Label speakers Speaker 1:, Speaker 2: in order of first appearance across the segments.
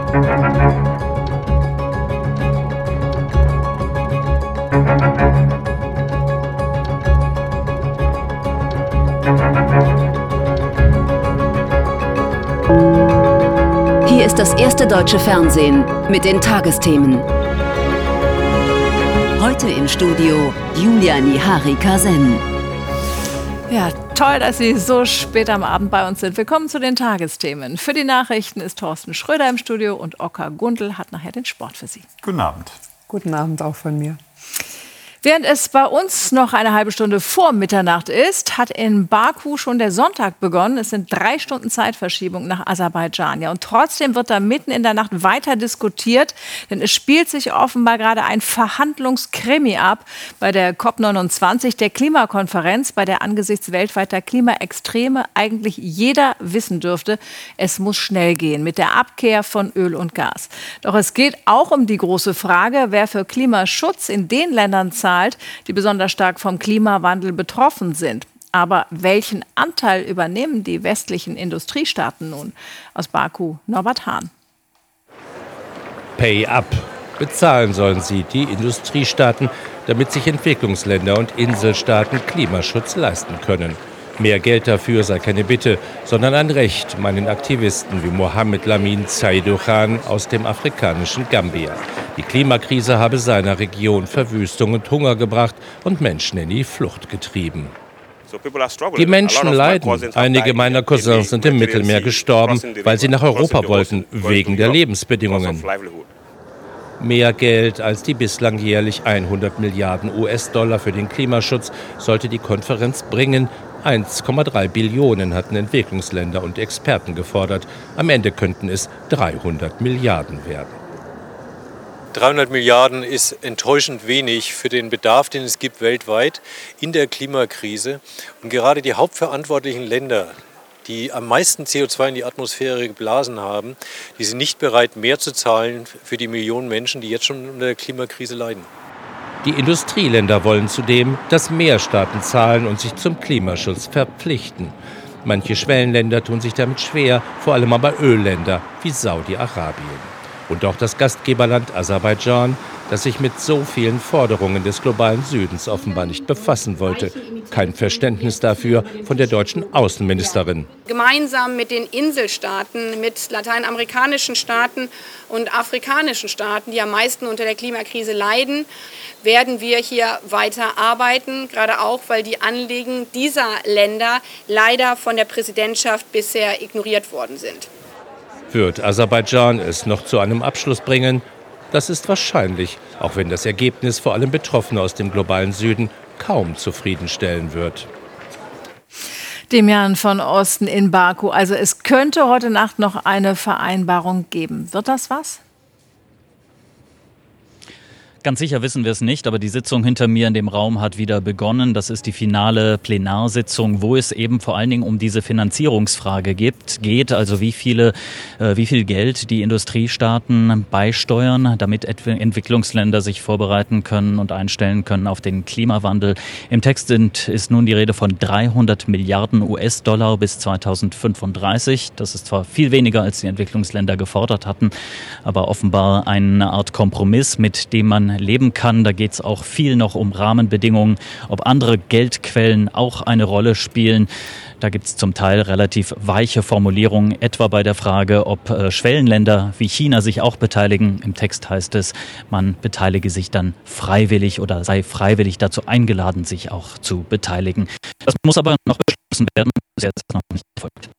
Speaker 1: Hier ist das erste deutsche Fernsehen mit den Tagesthemen. Heute im Studio Julia Nihari-Kasen.
Speaker 2: Ja, toll, dass Sie so spät am Abend bei uns sind. Willkommen zu den Tagesthemen. Für die Nachrichten ist Thorsten Schröder im Studio und Oskar Gundl hat nachher den Sport für Sie.
Speaker 3: Guten Abend.
Speaker 4: Guten Abend auch von mir.
Speaker 2: Während es bei uns noch eine halbe Stunde vor Mitternacht ist, hat in Baku schon der Sonntag begonnen. Es sind 3 Stunden Zeitverschiebung nach Aserbaidschan. Ja, und trotzdem wird da mitten in der Nacht weiter diskutiert, denn es spielt sich offenbar gerade ein Verhandlungskrimi ab bei der COP29, der Klimakonferenz, bei der angesichts weltweiter Klimaextreme eigentlich jeder wissen dürfte, es muss schnell gehen mit der Abkehr von Öl und Gas. Doch es geht auch um die große Frage, wer für Klimaschutz in den Ländern zahlt, die besonders stark vom Klimawandel betroffen sind. Aber welchen Anteil übernehmen die westlichen Industriestaaten nun? Aus Baku, Norbert Hahn.
Speaker 5: Pay up. Bezahlen sollen sie, die Industriestaaten, damit sich Entwicklungsländer und Inselstaaten Klimaschutz leisten können. Mehr Geld dafür sei keine Bitte, sondern ein Recht, meinen Aktivisten wie Mohamed Lamin Saidou-Khan aus dem afrikanischen Gambia. Die Klimakrise habe seiner Region Verwüstung und Hunger gebracht und Menschen in die Flucht getrieben. Die Menschen leiden. Einige meiner Cousins sind im Mittelmeer gestorben, weil sie nach Europa wollten, wegen der Lebensbedingungen. Mehr Geld als die bislang jährlich 100 Milliarden US-Dollar für den Klimaschutz sollte die Konferenz bringen. 1,3 Billionen hatten Entwicklungsländer und Experten gefordert. Am Ende könnten es 300 Milliarden werden.
Speaker 6: 300 Milliarden ist enttäuschend wenig für den Bedarf, den es gibt weltweit in der Klimakrise. Und gerade die hauptverantwortlichen Länder, die am meisten CO2 in die Atmosphäre geblasen haben, die sind nicht bereit, mehr zu zahlen für die Millionen Menschen, die jetzt schon unter der Klimakrise leiden.
Speaker 5: Die Industrieländer wollen zudem, dass mehr Staaten zahlen und sich zum Klimaschutz verpflichten. Manche Schwellenländer tun sich damit schwer, vor allem aber Ölländer wie Saudi-Arabien. Und auch das Gastgeberland Aserbaidschan, das sich mit so vielen Forderungen des globalen Südens offenbar nicht befassen wollte. Kein Verständnis dafür von der deutschen Außenministerin.
Speaker 7: Gemeinsam mit den Inselstaaten, mit lateinamerikanischen Staaten und afrikanischen Staaten, die am meisten unter der Klimakrise leiden, werden wir hier weiter arbeiten, gerade auch, weil die Anliegen dieser Länder leider von der Präsidentschaft bisher ignoriert worden sind.
Speaker 5: Wird Aserbaidschan es noch zu einem Abschluss bringen? Das ist wahrscheinlich, auch wenn das Ergebnis vor allem Betroffene aus dem globalen Süden kaum zufriedenstellen wird.
Speaker 2: Demian von Osten in Baku. Also es könnte heute Nacht noch eine Vereinbarung geben. Wird das was?
Speaker 8: Ganz sicher wissen wir es nicht, aber die Sitzung hinter mir in dem Raum hat wieder begonnen. Das ist die finale Plenarsitzung, wo es eben vor allen Dingen um diese Finanzierungsfrage geht. Also wie viel Geld die Industriestaaten beisteuern, damit Entwicklungsländer sich vorbereiten können und einstellen können auf den Klimawandel. Im Text ist nun die Rede von 300 Milliarden US-Dollar bis 2035. Das ist zwar viel weniger, als die Entwicklungsländer gefordert hatten, aber offenbar eine Art Kompromiss, mit dem man leben kann. Da geht es auch viel noch um Rahmenbedingungen, ob andere Geldquellen auch eine Rolle spielen. Da gibt es zum Teil relativ weiche Formulierungen, etwa bei der Frage, ob Schwellenländer wie China sich auch beteiligen. Im Text heißt es, man beteilige sich dann freiwillig oder sei freiwillig dazu eingeladen, sich auch zu beteiligen. Das muss aber noch beschlossen werden, bisher ist das noch nicht erfolgt.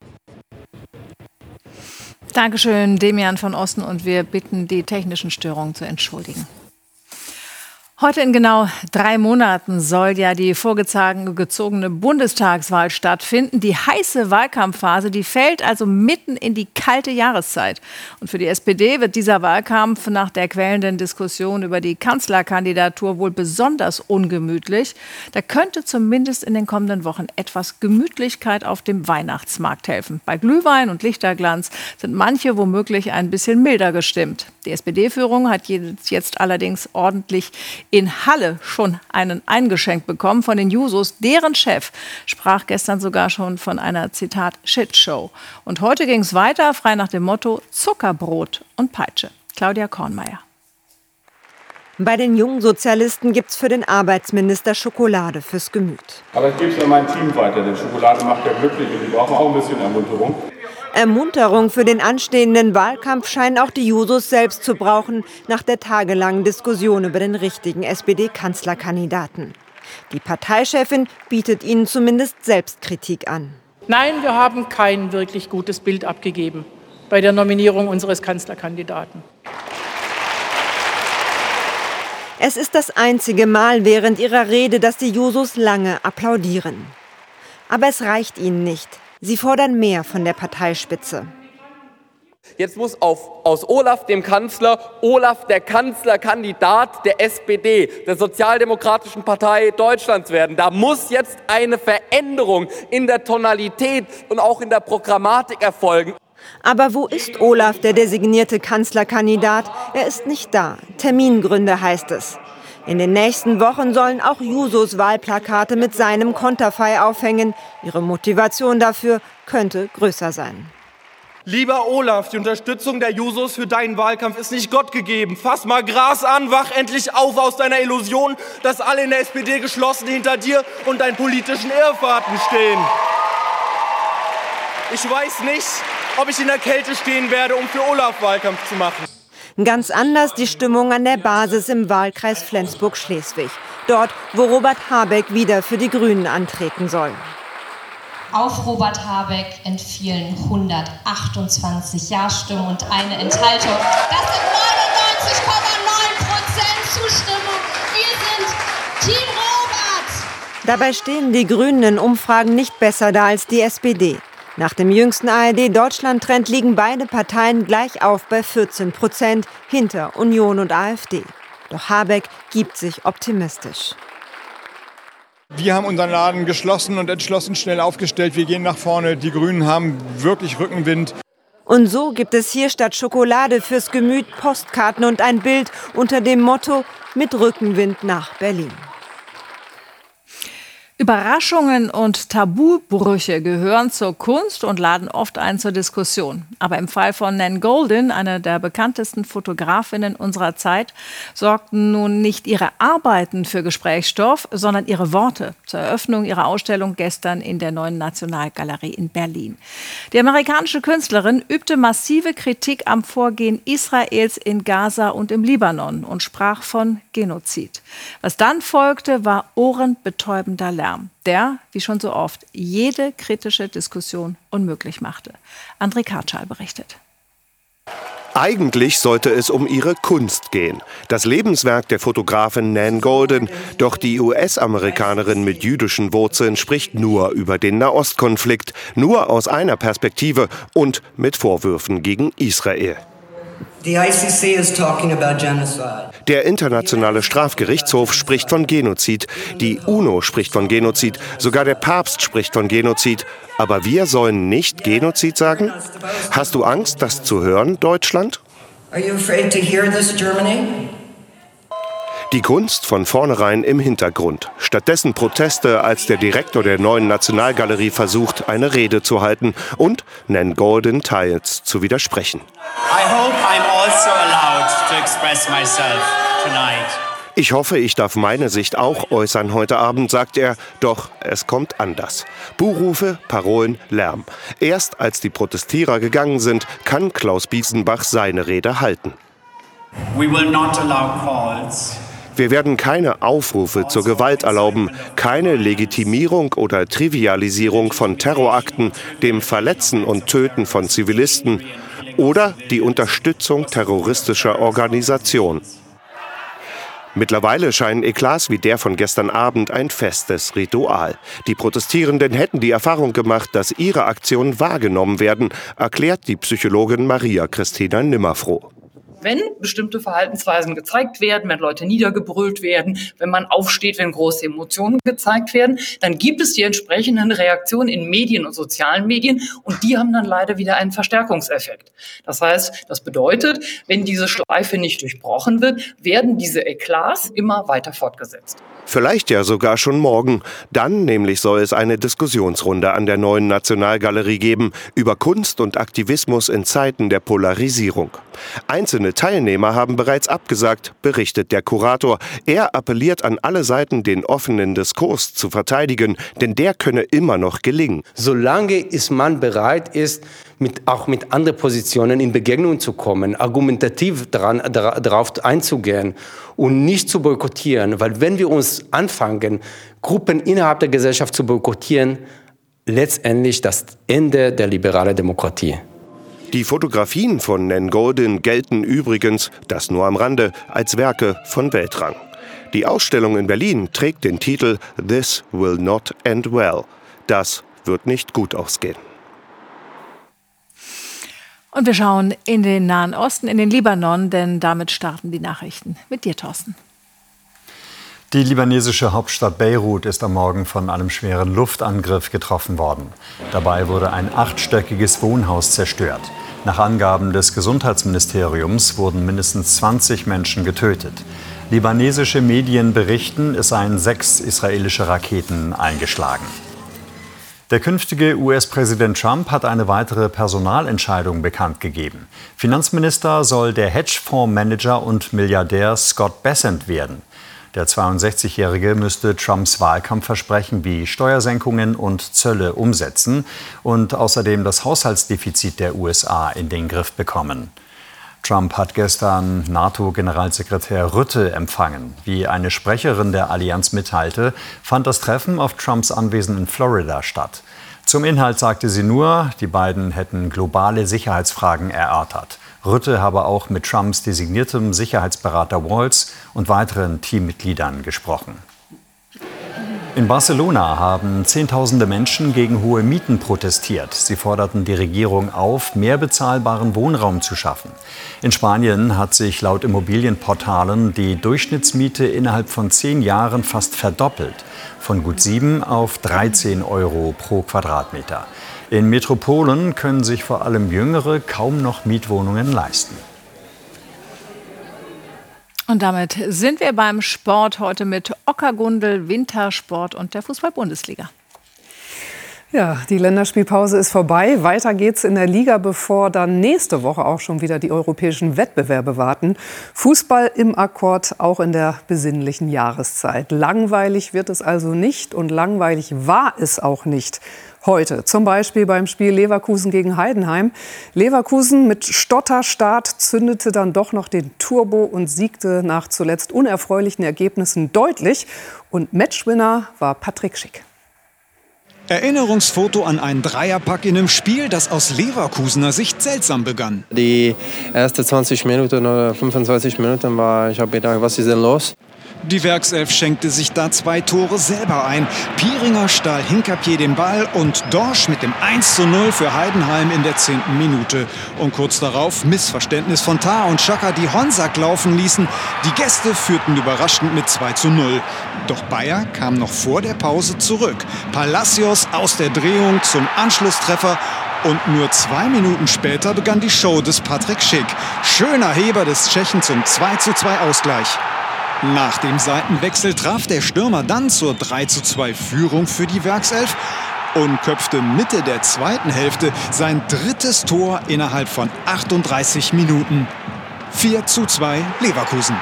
Speaker 2: Dankeschön, Demian von Osten, und wir bitten, die technischen Störungen zu entschuldigen. Heute in genau 3 Monaten soll ja die vorgezogene Bundestagswahl stattfinden. Die heiße Wahlkampfphase, die fällt also mitten in die kalte Jahreszeit. Und für die SPD wird dieser Wahlkampf nach der quälenden Diskussion über die Kanzlerkandidatur wohl besonders ungemütlich. Da könnte zumindest in den kommenden Wochen etwas Gemütlichkeit auf dem Weihnachtsmarkt helfen. Bei Glühwein und Lichterglanz sind manche womöglich ein bisschen milder gestimmt. Die SPD-Führung hat jetzt allerdings ordentlich in Halle schon einen eingeschenkt bekommen von den Jusos. Deren Chef sprach gestern sogar schon von einer, Zitat, Shitshow. Und heute ging es weiter, frei nach dem Motto Zuckerbrot und Peitsche. Claudia Kornmeier.
Speaker 3: Bei den jungen Sozialisten gibt's für den Arbeitsminister Schokolade fürs Gemüt.
Speaker 9: Aber ich gebe es an mein Team weiter, denn Schokolade macht ja glücklich und die brauchen auch ein bisschen Ermunterung.
Speaker 3: Ermunterung für den anstehenden Wahlkampf scheinen auch die Jusos selbst zu brauchen, nach der tagelangen Diskussion über den richtigen SPD-Kanzlerkandidaten. Die Parteichefin bietet ihnen zumindest Selbstkritik an.
Speaker 10: Nein, wir haben kein wirklich gutes Bild abgegeben bei der Nominierung unseres Kanzlerkandidaten.
Speaker 3: Es ist das einzige Mal während ihrer Rede, dass die Jusos lange applaudieren. Aber es reicht ihnen nicht. Sie fordern mehr von der Parteispitze.
Speaker 11: Jetzt muss aus Olaf, dem Kanzler, Olaf, der Kanzlerkandidat der SPD, der Sozialdemokratischen Partei Deutschlands werden. Da muss jetzt eine Veränderung in der Tonalität und auch in der Programmatik erfolgen.
Speaker 3: Aber wo ist Olaf, der designierte Kanzlerkandidat? Er ist nicht da. Termingründe heißt es. In den nächsten Wochen sollen auch Jusos Wahlplakate mit seinem Konterfei aufhängen. Ihre Motivation dafür könnte größer sein.
Speaker 12: Lieber Olaf, die Unterstützung der Jusos für deinen Wahlkampf ist nicht Gott gegeben. Fass mal Gras an, wach endlich auf aus deiner Illusion, dass alle in der SPD geschlossen hinter dir und deinen politischen Irrfahrten stehen. Ich weiß nicht, ob ich in der Kälte stehen werde, um für Olaf Wahlkampf zu machen.
Speaker 3: Ganz anders die Stimmung an der Basis im Wahlkreis Flensburg-Schleswig. Dort, wo Robert Habeck wieder für die Grünen antreten soll.
Speaker 13: Auf Robert Habeck entfielen 128 Ja-Stimmen und eine Enthaltung. Das sind 99,9% Zustimmung. Wir sind Team Robert.
Speaker 3: Dabei stehen die Grünen in Umfragen nicht besser da als die SPD. Nach dem jüngsten ARD-Deutschland-Trend liegen beide Parteien gleich auf bei 14% hinter Union und AfD. Doch Habeck gibt sich optimistisch.
Speaker 9: Wir haben unseren Laden geschlossen und entschlossen schnell aufgestellt. Wir gehen nach vorne. Die Grünen haben wirklich Rückenwind.
Speaker 3: Und so gibt es hier statt Schokolade fürs Gemüt Postkarten und ein Bild unter dem Motto „Mit Rückenwind nach Berlin".
Speaker 2: Überraschungen und Tabubrüche gehören zur Kunst und laden oft ein zur Diskussion. Aber im Fall von Nan Goldin, einer der bekanntesten Fotografinnen unserer Zeit, sorgten nun nicht ihre Arbeiten für Gesprächsstoff, sondern ihre Worte zur Eröffnung ihrer Ausstellung gestern in der Neuen Nationalgalerie in Berlin. Die amerikanische Künstlerin übte massive Kritik am Vorgehen Israels in Gaza und im Libanon und sprach von Genozid. Was dann folgte, war ohrenbetäubender Lärm, der, wie schon so oft, jede kritische Diskussion unmöglich machte. André Kartschal berichtet.
Speaker 14: Eigentlich sollte es um ihre Kunst gehen. Das Lebenswerk der Fotografin Nan Goldin. Doch die US-Amerikanerin mit jüdischen Wurzeln spricht nur über den Nahostkonflikt, nur aus einer Perspektive und mit Vorwürfen gegen Israel. Der Internationale Strafgerichtshof spricht von Genozid, die UNO spricht von Genozid, sogar der Papst spricht von Genozid. Aber wir sollen nicht Genozid sagen? Hast du Angst, das zu hören, Deutschland? Die Kunst von vornherein im Hintergrund. Stattdessen Proteste, als der Direktor der Neuen Nationalgalerie versucht, eine Rede zu halten und Nan Goldin teils zu widersprechen. Ich hoffe, ich darf meine Sicht auch äußern heute Abend, sagt er. Doch es kommt anders. Buhrufe, Parolen, Lärm. Erst als die Protestierer gegangen sind, kann Klaus Biesenbach seine Rede halten. Wir werden keine Aufrufe zur Gewalt erlauben, keine Legitimierung oder Trivialisierung von Terrorakten, dem Verletzen und Töten von Zivilisten oder die Unterstützung terroristischer Organisationen. Mittlerweile scheinen Eklats wie der von gestern Abend ein festes Ritual. Die Protestierenden hätten die Erfahrung gemacht, dass ihre Aktionen wahrgenommen werden, erklärt die Psychologin Maria Christina Nimmerfroh.
Speaker 15: Wenn bestimmte Verhaltensweisen gezeigt werden, wenn Leute niedergebrüllt werden, wenn man aufsteht, wenn große Emotionen gezeigt werden, dann gibt es die entsprechenden Reaktionen in Medien und sozialen Medien und die haben dann leider wieder einen Verstärkungseffekt. Das heißt, das bedeutet, wenn diese Schleife nicht durchbrochen wird, werden diese Eklats immer weiter fortgesetzt.
Speaker 14: Vielleicht ja sogar schon morgen. Dann nämlich soll es eine Diskussionsrunde an der Neuen Nationalgalerie geben über Kunst und Aktivismus in Zeiten der Polarisierung. Einzelne Teilnehmer haben bereits abgesagt, berichtet der Kurator. Er appelliert an alle Seiten, den offenen Diskurs zu verteidigen, denn der könne immer noch gelingen.
Speaker 16: Solange man bereit ist, auch mit anderen Positionen in Begegnung zu kommen, argumentativ darauf einzugehen und nicht zu boykottieren. Weil wenn wir uns anfangen, Gruppen innerhalb der Gesellschaft zu boykottieren, letztendlich das Ende der liberalen Demokratie.
Speaker 14: Die Fotografien von Nan Goldin gelten übrigens, das nur am Rande, als Werke von Weltrang. Die Ausstellung in Berlin trägt den Titel This Will Not End Well. Das wird nicht gut ausgehen.
Speaker 2: Und wir schauen in den Nahen Osten, in den Libanon, denn damit starten die Nachrichten. Mit dir, Thorsten.
Speaker 17: Die libanesische Hauptstadt Beirut ist am Morgen von einem schweren Luftangriff getroffen worden. Dabei wurde ein 8-stöckiges Wohnhaus zerstört. Nach Angaben des Gesundheitsministeriums wurden mindestens 20 Menschen getötet. Libanesische Medien berichten, es seien 6 israelische Raketen eingeschlagen. Der künftige US-Präsident Trump hat eine weitere Personalentscheidung bekannt gegeben. Finanzminister soll der Hedgefondsmanager und Milliardär Scott Bessent werden. Der 62-Jährige müsste Trumps Wahlkampfversprechen wie Steuersenkungen und Zölle umsetzen und außerdem das Haushaltsdefizit der USA in den Griff bekommen. Trump hat gestern NATO-Generalsekretär Rutte empfangen. Wie eine Sprecherin der Allianz mitteilte, fand das Treffen auf Trumps Anwesen in Florida statt. Zum Inhalt sagte sie nur, die beiden hätten globale Sicherheitsfragen erörtert. Rutte habe auch mit Trumps designiertem Sicherheitsberater Waltz und weiteren Teammitgliedern gesprochen. In Barcelona haben Zehntausende Menschen gegen hohe Mieten protestiert. Sie forderten die Regierung auf, mehr bezahlbaren Wohnraum zu schaffen. In Spanien hat sich laut Immobilienportalen die Durchschnittsmiete innerhalb von 10 Jahren fast verdoppelt. Von gut 7 auf 13 Euro pro Quadratmeter. In Metropolen können sich vor allem Jüngere kaum noch Mietwohnungen leisten.
Speaker 2: Und damit sind wir beim Sport heute mit Ockergundel, Wintersport und der Fußball-Bundesliga.
Speaker 4: Ja, die Länderspielpause ist vorbei. Weiter geht's in der Liga, bevor dann nächste Woche auch schon wieder die europäischen Wettbewerbe warten. Fußball im Akkord, auch in der besinnlichen Jahreszeit. Langweilig wird es also nicht und langweilig war es auch nicht. Heute, zum Beispiel beim Spiel Leverkusen gegen Heidenheim. Leverkusen mit Stotterstart zündete dann doch noch den Turbo und siegte nach zuletzt unerfreulichen Ergebnissen deutlich. Und Matchwinner war Patrick Schick.
Speaker 18: Erinnerungsfoto an einen Dreierpack in einem Spiel, das aus Leverkusener Sicht seltsam begann.
Speaker 19: Die ersten 20 Minuten oder 25 Minuten ich habe gedacht, was ist denn los?
Speaker 18: Die Werkself schenkte sich da 2 Tore selber ein. Pieringer stahl Hincapié den Ball und Dorsch mit dem 1:0 für Heidenheim in der 10. Minute. Und kurz darauf Missverständnis von Tah und Xhaka, die Honsack laufen ließen. Die Gäste führten überraschend mit 2:0. Doch Bayer kam noch vor der Pause zurück. Palacios aus der Drehung zum Anschlusstreffer. Und nur 2 Minuten später begann die Show des Patrick Schick. Schöner Heber des Tschechen zum 2:2 Ausgleich. Nach dem Seitenwechsel traf der Stürmer dann zur 3:2 Führung für die Werkself und köpfte Mitte der zweiten Hälfte sein 3. Tor innerhalb von 38 Minuten. 4:2 Leverkusen.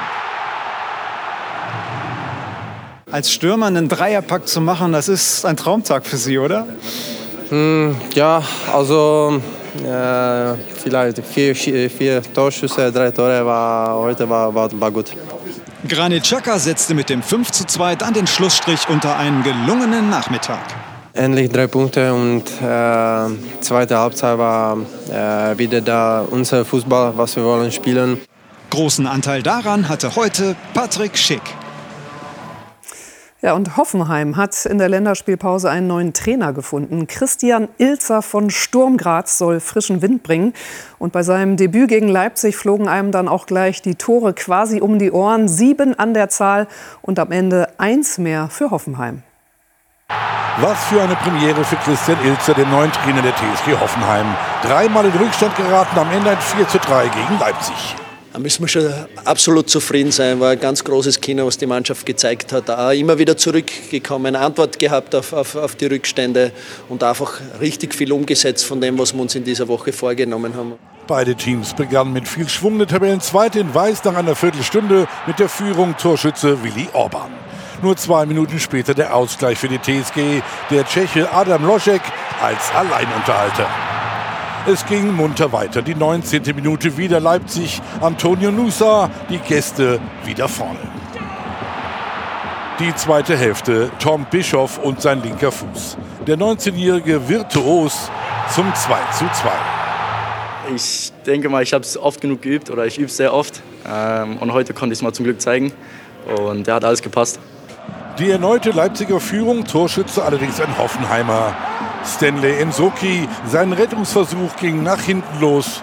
Speaker 18: Als Stürmer einen Dreierpack zu machen, das ist ein Traumtag für Sie, oder?
Speaker 19: Ja, also vielleicht 4 Torschüsse, 3 Tore heute war gut.
Speaker 18: Granit Xhaka setzte mit dem 5:2 dann den Schlussstrich unter einen gelungenen Nachmittag.
Speaker 19: Endlich 3 Punkte und zweite Halbzeit war wieder da unser Fußball, was wir wollen spielen.
Speaker 18: Großen Anteil daran hatte heute Patrick Schick.
Speaker 4: Ja, und Hoffenheim hat in der Länderspielpause einen neuen Trainer gefunden. Christian Ilzer von Sturm Graz soll frischen Wind bringen. Und bei seinem Debüt gegen Leipzig flogen einem dann auch gleich die Tore quasi um die Ohren. 7 an der Zahl und am Ende 1 mehr für Hoffenheim.
Speaker 20: Was für eine Premiere für Christian Ilzer, den neuen Trainer der TSG Hoffenheim. 3-mal in Rückstand geraten, am Ende ein 4:3 gegen Leipzig.
Speaker 21: Da müssen wir schon absolut zufrieden sein. War ein ganz großes Kino, was die Mannschaft gezeigt hat. Auch immer wieder zurückgekommen, Antwort gehabt auf die Rückstände und einfach richtig viel umgesetzt von dem, was wir uns in dieser Woche vorgenommen haben.
Speaker 20: Beide Teams begannen mit viel Schwung. Der Tabellenzweite in Weiß nach einer Viertelstunde mit der Führung Torschütze Willi Orban. Nur 2 Minuten später der Ausgleich für die TSG. Der Tscheche Adam Loschek als Alleinunterhalter. Es ging munter weiter. Die 19. Minute wieder Leipzig. Antonio Nusa, die Gäste wieder vorne. Die zweite Hälfte, Tom Bischoff und sein linker Fuß. Der 19-jährige Virtuos zum 2:2.
Speaker 22: Ich denke mal, ich habe es oft genug geübt oder ich übe es sehr oft. Und heute konnte ich es mal zum Glück zeigen. Und da hat alles gepasst.
Speaker 20: Die erneute Leipziger Führung, Torschütze allerdings ein Hoffenheimer. Stanley Nsoki, sein Rettungsversuch ging nach hinten los.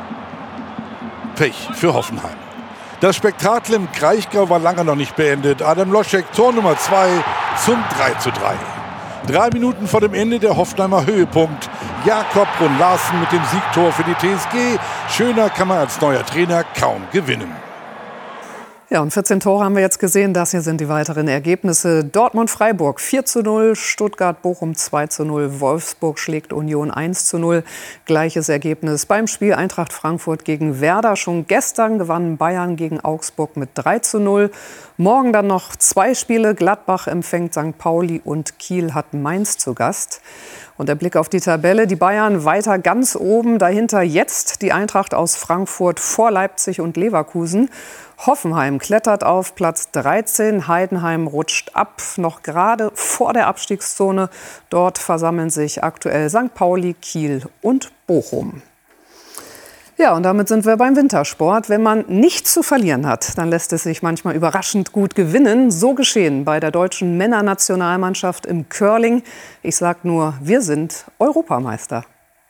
Speaker 20: Pech für Hoffenheim. Das Spektakel im Kraichgau war lange noch nicht beendet. Adam Loschek, Tor Nummer 2 zum 3:3. 3 Minuten vor dem Ende der Hoffenheimer Höhepunkt. Jakob Brunn-Larsen mit dem Siegtor für die TSG. Schöner kann man als neuer Trainer kaum gewinnen.
Speaker 4: Ja, und 14 Tore haben wir jetzt gesehen. Das hier sind die weiteren Ergebnisse. Dortmund-Freiburg 4:0, Stuttgart-Bochum 2:0, Wolfsburg schlägt Union 1:0. Gleiches Ergebnis beim Spiel Eintracht Frankfurt gegen Werder. Schon gestern gewannen Bayern gegen Augsburg mit 3:0. Morgen dann noch 2 Spiele. Gladbach empfängt St. Pauli und Kiel hat Mainz zu Gast. Und der Blick auf die Tabelle, die Bayern weiter ganz oben, dahinter jetzt die Eintracht aus Frankfurt vor Leipzig und Leverkusen. Hoffenheim klettert auf Platz 13, Heidenheim rutscht ab, noch gerade vor der Abstiegszone. Dort versammeln sich aktuell St. Pauli, Kiel und Bochum. Ja, und damit sind wir beim Wintersport. Wenn man nichts zu verlieren hat, dann lässt es sich manchmal überraschend gut gewinnen. So geschehen bei der deutschen Männernationalmannschaft im Curling. Ich sag nur, wir sind Europameister.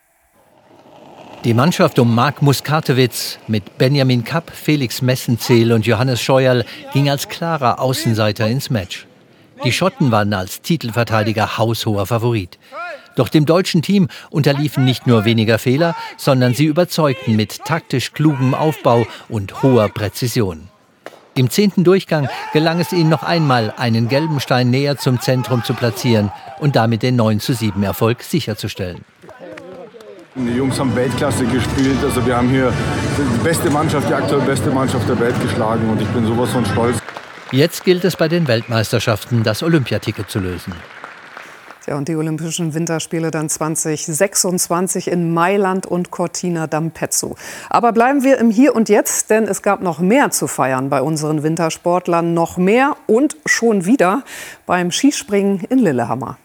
Speaker 23: Die Mannschaft um Marc Muskatewitz mit Benjamin Kapp, Felix Messenzeel und Johannes Scheuerl ging als klarer Außenseiter ins Match. Die Schotten waren als Titelverteidiger haushoher Favorit. Doch dem deutschen Team unterliefen nicht nur weniger Fehler, sondern sie überzeugten mit taktisch klugem Aufbau und hoher Präzision. Im 10. Durchgang gelang es ihnen noch einmal, einen gelben Stein näher zum Zentrum zu platzieren und damit den 9:7-Erfolg sicherzustellen.
Speaker 9: Die Jungs haben Weltklasse gespielt. Also wir haben hier die beste Mannschaft, die aktuell beste Mannschaft der Welt geschlagen. Und ich bin sowas von stolz.
Speaker 23: Jetzt gilt es bei den Weltmeisterschaften, das Olympiaticket zu lösen.
Speaker 4: Ja, und die Olympischen Winterspiele dann 2026 in Mailand und Cortina d'Ampezzo. Aber bleiben wir im Hier und Jetzt, denn es gab noch mehr zu feiern bei unseren Wintersportlern. Noch mehr und schon wieder beim Skispringen in Lillehammer.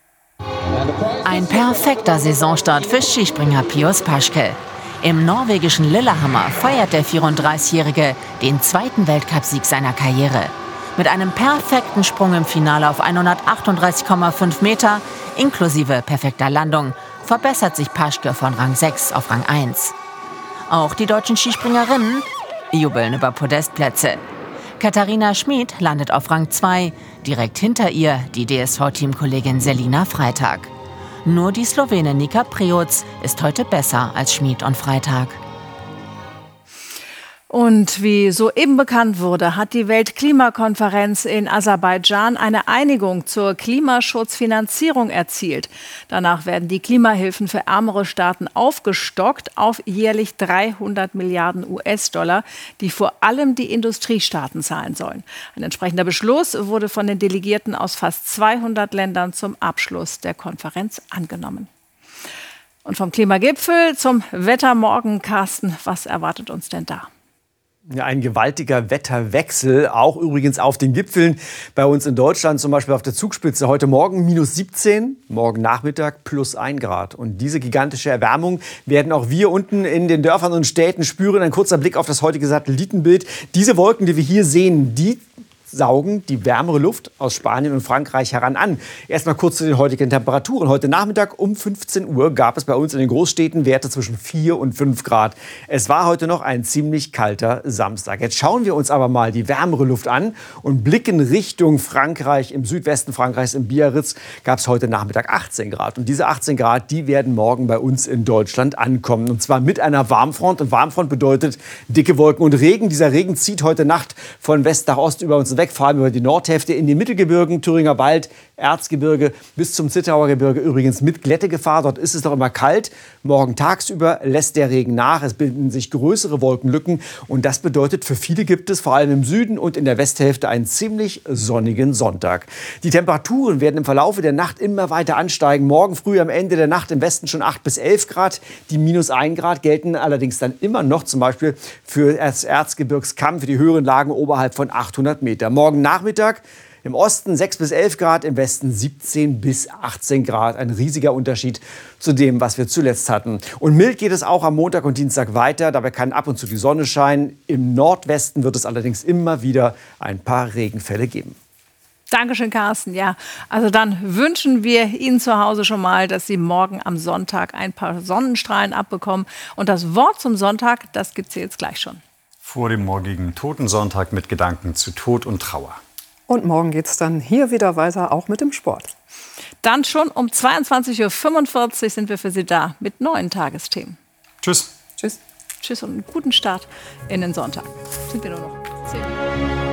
Speaker 24: Ein perfekter Saisonstart für Skispringer Pius Paschke. Im norwegischen Lillehammer feiert der 34-Jährige den 2. Weltcupsieg seiner Karriere. Mit einem perfekten Sprung im Finale auf 138,5 Meter, inklusive perfekter Landung, verbessert sich Paschke von Rang 6 auf Rang 1. Auch die deutschen Skispringerinnen jubeln über Podestplätze. Katharina Schmid landet auf Rang 2, direkt hinter ihr die DSV-Teamkollegin Selina Freitag. Nur die Slowenin Nika Prioc ist heute besser als Schmid und Freitag.
Speaker 2: Und wie soeben bekannt wurde, hat die Weltklimakonferenz in Aserbaidschan eine Einigung zur Klimaschutzfinanzierung erzielt. Danach werden die Klimahilfen für ärmere Staaten aufgestockt auf jährlich 300 Milliarden US-Dollar, die vor allem die Industriestaaten zahlen sollen. Ein entsprechender Beschluss wurde von den Delegierten aus fast 200 Ländern zum Abschluss der Konferenz angenommen. Und vom Klimagipfel zum Wetter morgen, Carsten, was erwartet uns denn da?
Speaker 25: Ja, ein gewaltiger Wetterwechsel, auch übrigens auf den Gipfeln. Bei uns in Deutschland, zum Beispiel auf der Zugspitze, heute Morgen minus 17, morgen Nachmittag plus 1 Grad. Und diese gigantische Erwärmung werden auch wir unten in den Dörfern und Städten spüren. Ein kurzer Blick auf das heutige Satellitenbild. Diese Wolken, die wir hier sehen, die saugen die wärmere Luft aus Spanien und Frankreich heran an. Erstmal kurz zu den heutigen Temperaturen. Heute Nachmittag um 15 Uhr gab es bei uns in den Großstädten Werte zwischen 4 und 5 Grad. Es war heute noch ein ziemlich kalter Samstag. Jetzt schauen wir uns aber mal die wärmere Luft an und blicken Richtung Frankreich. Im Südwesten Frankreichs, in Biarritz, gab es heute Nachmittag 18 Grad. Und diese 18 Grad, die werden morgen bei uns in Deutschland ankommen. Und zwar mit einer Warmfront. Und Warmfront bedeutet dicke Wolken und Regen. Dieser Regen zieht heute Nacht von West nach Ost über uns weg, vor allem über die Nordhälfte in die Mittelgebirgen, Thüringer Wald, Erzgebirge bis zum Zittauer Gebirge, übrigens mit Glättegefahr. Dort ist es noch immer kalt. Morgen tagsüber lässt der Regen nach. Es bilden sich größere Wolkenlücken. Und das bedeutet, für viele gibt es vor allem im Süden und in der Westhälfte einen ziemlich sonnigen Sonntag. Die Temperaturen werden im Verlaufe der Nacht immer weiter ansteigen. Morgen früh am Ende der Nacht im Westen schon 8 bis 11 Grad. Die minus 1 Grad gelten allerdings dann immer noch zum Beispiel für das Erzgebirgskamm, für die höheren Lagen oberhalb von 800 Meter. Morgen Nachmittag im Osten 6 bis 11 Grad, im Westen 17 bis 18 Grad. Ein riesiger Unterschied zu dem, was wir zuletzt hatten. Und mild geht es auch am Montag und Dienstag weiter. Dabei kann ab und zu die Sonne scheinen. Im Nordwesten wird es allerdings immer wieder ein paar Regenfälle geben.
Speaker 2: Dankeschön, Carsten. Ja, also dann wünschen wir Ihnen zu Hause schon mal, dass Sie morgen am Sonntag ein paar Sonnenstrahlen abbekommen. Und das Wort zum Sonntag, das gibt es jetzt gleich schon. Vor dem morgigen Totensonntag mit Gedanken zu Tod und Trauer.
Speaker 4: Und morgen geht es dann hier wieder weiter, auch mit dem Sport.
Speaker 2: Dann schon um 22:45 Uhr sind wir für Sie da mit neuen Tagesthemen.
Speaker 17: Tschüss.
Speaker 2: Tschüss. Tschüss und einen guten Start in den Sonntag. Sind wir nur noch 10 Minuten.